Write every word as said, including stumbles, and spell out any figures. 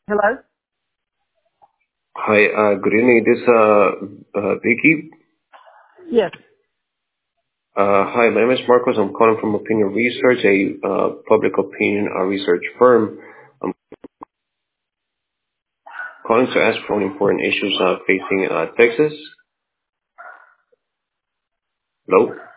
Hello? Hi, uh, good evening. This is uh, uh, Vicky. Yes. Uh, hi, my name is Marcos. I'm calling from Opinion Research, a uh, public opinion uh, research firm. I'm calling to ask for important issues uh, facing uh, Texas. Hello?